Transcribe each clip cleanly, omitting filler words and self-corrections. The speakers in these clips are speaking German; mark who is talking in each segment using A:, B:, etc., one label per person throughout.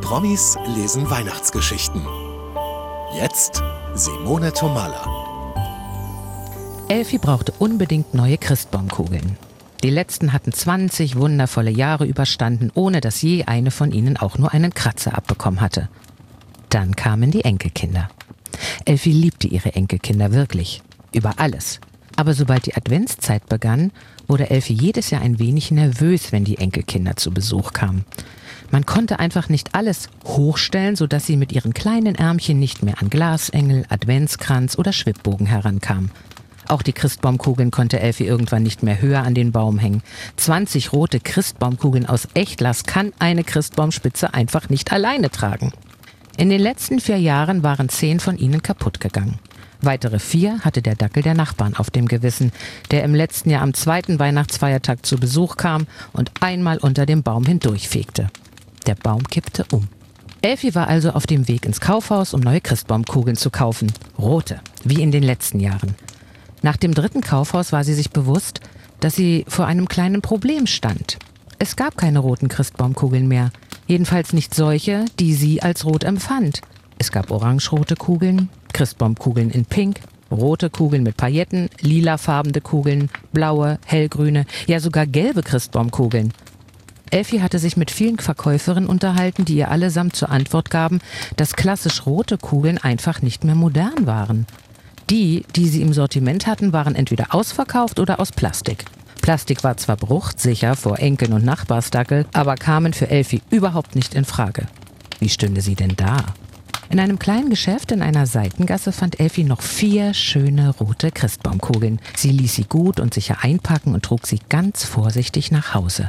A: Promis lesen Weihnachtsgeschichten. Jetzt Simone Tomalla.
B: Elfi brauchte unbedingt neue Christbaumkugeln. Die letzten hatten 20 wundervolle Jahre überstanden, ohne dass je eine von ihnen auch nur einen Kratzer abbekommen hatte. Dann kamen die Enkelkinder. Elfi liebte ihre Enkelkinder wirklich, über alles. Aber sobald die Adventszeit begann, wurde Elfi jedes Jahr ein wenig nervös, wenn die Enkelkinder zu Besuch kamen. Man konnte einfach nicht alles hochstellen, sodass sie mit ihren kleinen Ärmchen nicht mehr an Glasengel, Adventskranz oder Schwibbogen herankam. Auch die Christbaumkugeln konnte Elfi irgendwann nicht mehr höher an den Baum hängen. 20 rote Christbaumkugeln aus Echtglas kann eine Christbaumspitze einfach nicht alleine tragen. In den letzten 4 Jahren waren 10 von ihnen kaputt gegangen. Weitere 4 hatte der Dackel der Nachbarn auf dem Gewissen, der im letzten Jahr am 2. Weihnachtsfeiertag zu Besuch kam und einmal unter dem Baum hindurchfegte. Der Baum kippte um. Elfi war also auf dem Weg ins Kaufhaus, um neue Christbaumkugeln zu kaufen. Rote, wie in den letzten Jahren. Nach dem 3. Kaufhaus war sie sich bewusst, dass sie vor einem kleinen Problem stand. Es gab keine roten Christbaumkugeln mehr. Jedenfalls nicht solche, die sie als rot empfand. Es gab orangerote Kugeln, Christbaumkugeln in Pink, rote Kugeln mit Pailletten, lilafarbene Kugeln, blaue, hellgrüne, ja sogar gelbe Christbaumkugeln. Elfi hatte sich mit vielen Verkäuferinnen unterhalten, die ihr allesamt zur Antwort gaben, dass klassisch rote Kugeln einfach nicht mehr modern waren. Die sie im Sortiment hatten, waren entweder ausverkauft oder aus Plastik. Plastik war zwar bruchsicher vor Enkeln und Nachbarsdackel, aber kamen für Elfi überhaupt nicht in Frage. Wie stünde sie denn da? In einem kleinen Geschäft in einer Seitengasse fand Elfi noch 4 schöne rote Christbaumkugeln. Sie ließ sie gut und sicher einpacken und trug sie ganz vorsichtig nach Hause.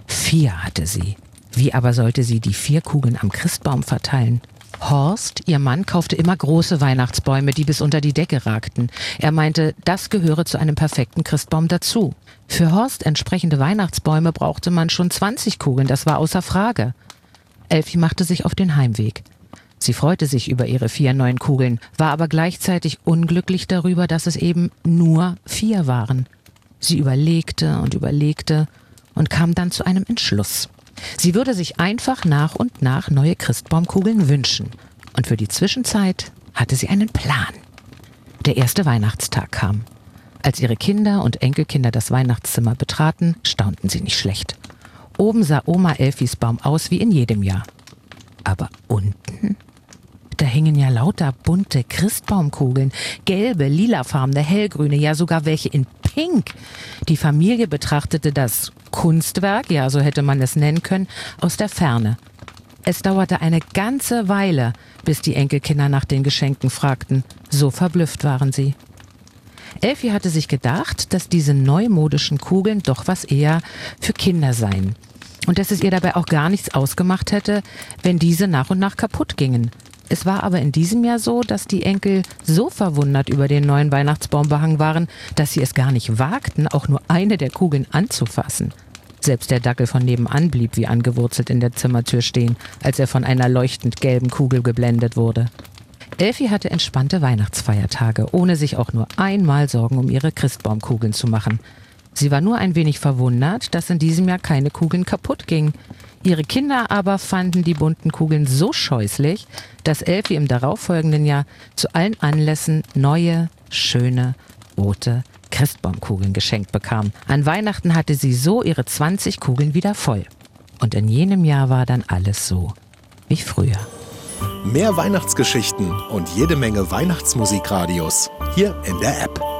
B: 4 hatte sie. Wie aber sollte sie die 4 Kugeln am Christbaum verteilen? Horst, ihr Mann, kaufte immer große Weihnachtsbäume, die bis unter die Decke ragten. Er meinte, das gehöre zu einem perfekten Christbaum dazu. Für Horst entsprechende Weihnachtsbäume brauchte man schon 20 Kugeln, das war außer Frage. Elfi machte sich auf den Heimweg. Sie freute sich über ihre 4 neuen Kugeln, war aber gleichzeitig unglücklich darüber, dass es eben nur 4 waren. Sie überlegte und kam dann zu einem Entschluss. Sie würde sich einfach nach und nach neue Christbaumkugeln wünschen. Und für die Zwischenzeit hatte sie einen Plan. Der erste Weihnachtstag kam. Als ihre Kinder und Enkelkinder das Weihnachtszimmer betraten, staunten sie nicht schlecht. Oben sah Oma Elfis Baum aus wie in jedem Jahr. Aber unten? Da hingen ja lauter bunte Christbaumkugeln, gelbe, lilafarbene, hellgrüne, ja sogar welche in Pink. Die Familie betrachtete das Kunstwerk, ja so hätte man es nennen können, aus der Ferne. Es dauerte eine ganze Weile, bis die Enkelkinder nach den Geschenken fragten. So verblüfft waren sie. Elfi hatte sich gedacht, dass diese neumodischen Kugeln doch was eher für Kinder seien. Und dass es ihr dabei auch gar nichts ausgemacht hätte, wenn diese nach und nach kaputt gingen. Es war aber in diesem Jahr so, dass die Enkel so verwundert über den neuen Weihnachtsbaum behangen waren, dass sie es gar nicht wagten, auch nur eine der Kugeln anzufassen. Selbst der Dackel von nebenan blieb wie angewurzelt in der Zimmertür stehen, als er von einer leuchtend gelben Kugel geblendet wurde. Elfi hatte entspannte Weihnachtsfeiertage, ohne sich auch nur einmal Sorgen um ihre Christbaumkugeln zu machen. Sie war nur ein wenig verwundert, dass in diesem Jahr keine Kugeln kaputt gingen. Ihre Kinder aber fanden die bunten Kugeln so scheußlich, dass Elfi im darauffolgenden Jahr zu allen Anlässen neue, schöne, rote Christbaumkugeln geschenkt bekam. An Weihnachten hatte sie so ihre 20 Kugeln wieder voll. Und in jenem Jahr war dann alles so wie früher.
A: Mehr Weihnachtsgeschichten und jede Menge Weihnachtsmusikradios hier in der App.